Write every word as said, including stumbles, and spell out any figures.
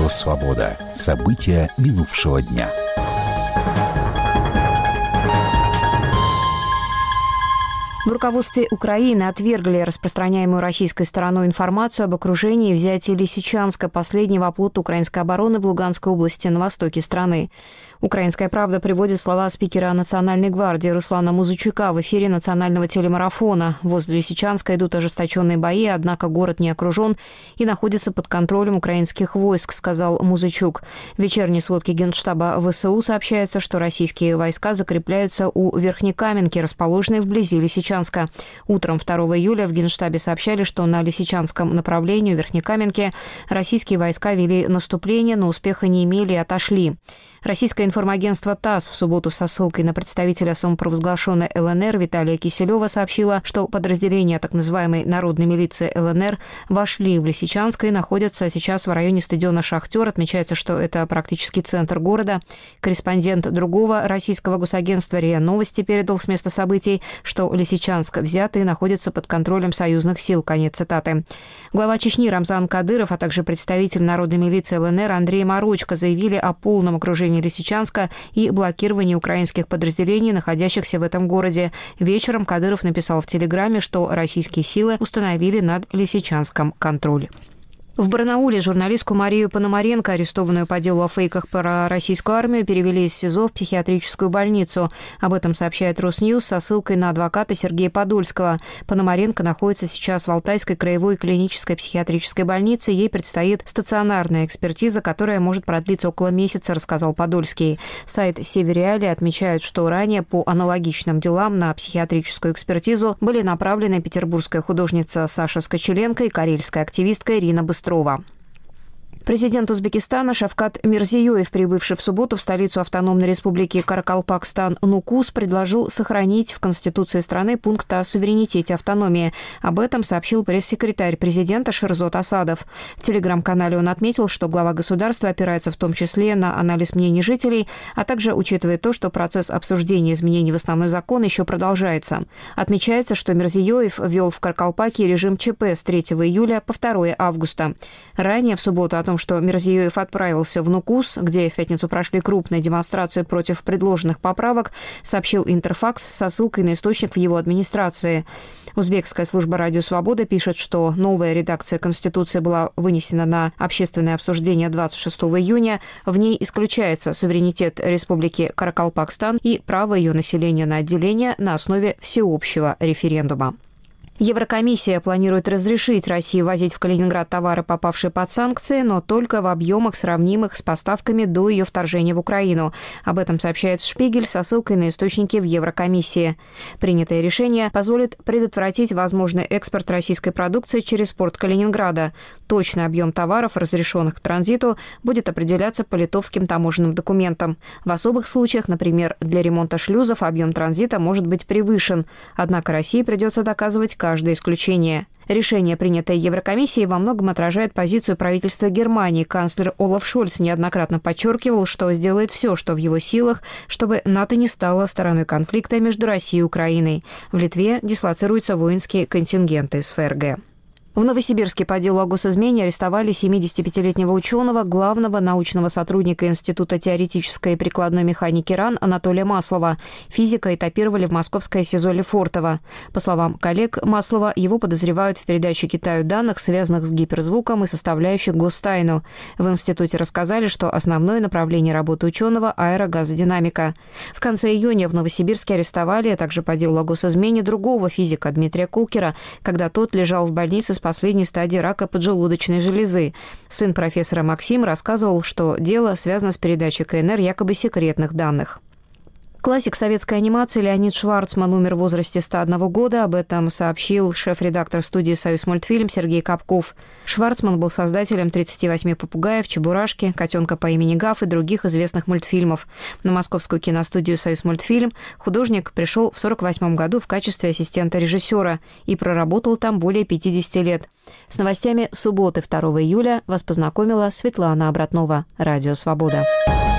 Радио «Свобода». События минувшего дня. В руководстве Украины отвергли распространяемую российской стороной информацию об окружении и взятии Лисичанска, последнего оплота украинской обороны в Луганской области на востоке страны. «Украинская правда» приводит слова спикера Национальной гвардии Руслана Музычука в эфире национального телемарафона. Возле Лисичанска идут ожесточенные бои, однако город не окружен и находится под контролем украинских войск, сказал Музычук. В вечерней сводке Генштаба ВСУ сообщается, что российские войска закрепляются у Верхнекаменки, расположенной вблизи Лисичанска. Утром второго июля в Генштабе сообщали, что на Лисичанском направлении у Верхнекаменки российские войска вели наступление, но успеха не имели и отошли. Российское информагентство ТАСС в субботу со ссылкой на представителя самопровозглашенной ЛНР Виталия Киселева сообщило, что подразделения так называемой народной милиции ЛНР вошли в Лисичанск и находятся сейчас в районе стадиона «Шахтер». Отмечается, что это практически центр города. Корреспондент другого российского госагентства РИА Новости передал с места событий, что Лисичанск взят и находится под контролем союзных сил. Конец цитаты. Глава Чечни Рамзан Кадыров, а также представитель народной милиции ЛНР Андрей Марочко заявили о полном окружении Лисичанска и блокировании украинских подразделений, находящихся в этом городе. Вечером Кадыров написал в Телеграме, что российские силы установили над Лисичанском контроль. В Барнауле журналистку Марию Пономаренко, арестованную по делу о фейках про российскую армию, перевели из СИЗО в психиатрическую больницу. Об этом сообщает Росньюз со ссылкой на адвоката Сергея Подольского. Пономаренко находится сейчас в Алтайской краевой клинической психиатрической больнице. Ей предстоит стационарная экспертиза, которая может продлиться около месяца, рассказал Подольский. Сайт «Севериалия» отмечает, что ранее по аналогичным делам на психиатрическую экспертизу были направлены петербургская художница Саша Скочеленко и карельская активистка Ирина Быстрова. Президент Узбекистана Шавкат Мирзиёев, прибывший в субботу в столицу автономной республики Каракалпакстан Нукус, предложил сохранить в Конституции страны пункт о суверенитете автономии. Об этом сообщил пресс-секретарь президента Шерзот Асадов. В телеграм-канале он отметил, что глава государства опирается в том числе на анализ мнений жителей, а также учитывает то, что процесс обсуждения изменений в основной закон еще продолжается. Отмечается, что Мирзиёев ввел в Каракалпаке режим ЧП с третьего июля по второе августа. Ранее в субботу о том, что Мирзиёев отправился в Нукус, где в пятницу прошли крупные демонстрации против предложенных поправок, сообщил Интерфакс со ссылкой на источник в его администрации. Узбекская служба «Радио Свобода» пишет, что новая редакция Конституции была вынесена на общественное обсуждение двадцать шестого июня. В ней исключается суверенитет Республики Каракалпакстан и право ее населения на отделение на основе всеобщего референдума. Еврокомиссия планирует разрешить России возить в Калининград товары, попавшие под санкции, но только в объемах, сравнимых с поставками до ее вторжения в Украину. Об этом сообщает «Шпигель» со ссылкой на источники в Еврокомиссии. Принятое решение позволит предотвратить возможный экспорт российской продукции через порт Калининграда. Точный объем товаров, разрешенных к транзиту, будет определяться по литовским таможенным документам. В особых случаях, например, для ремонта шлюзов, объем транзита может быть превышен. Однако России придется доказывать каждое исключение. Решение, принятое Еврокомиссией, во многом отражает позицию правительства Германии. Канцлер Олаф Шольц неоднократно подчеркивал, что сделает все, что в его силах, чтобы НАТО не стало стороной конфликта между Россией и Украиной. В Литве дислоцируются воинские контингенты из ФРГ. В Новосибирске по делу о госизмене арестовали семидесятипятилетнего ученого, главного научного сотрудника Института теоретической и прикладной механики РАН Анатолия Маслова. Физика этапировали в московское СИЗО Лефортово. По словам коллег Маслова, его подозревают в передаче Китаю данных, связанных с гиперзвуком и составляющих гостайну. В институте рассказали, что основное направление работы ученого – аэрогазодинамика. В конце июня в Новосибирске арестовали, а также по делу о госизмене, другого физика Дмитрия Кулкера, когда тот лежал в больнице с последней стадии рака поджелудочной железы. Сын профессора Максим рассказывал, что дело связано с передачей КНР якобы секретных данных. Классик советской анимации Леонид Шварцман умер в возрасте ста одного года. Об этом сообщил шеф-редактор студии «Союзмультфильм» Сергей Капков. Шварцман был создателем тридцати восьми попугаев, Чебурашки, котенка по имени Гав и других известных мультфильмов. На московскую киностудию «Союзмультфильм» художник пришел в сорок восьмом году в качестве ассистента режиссера и проработал там более пятидесяти лет. С новостями субботы второго июля вас познакомила Светлана Обратнова. Радио «Свобода».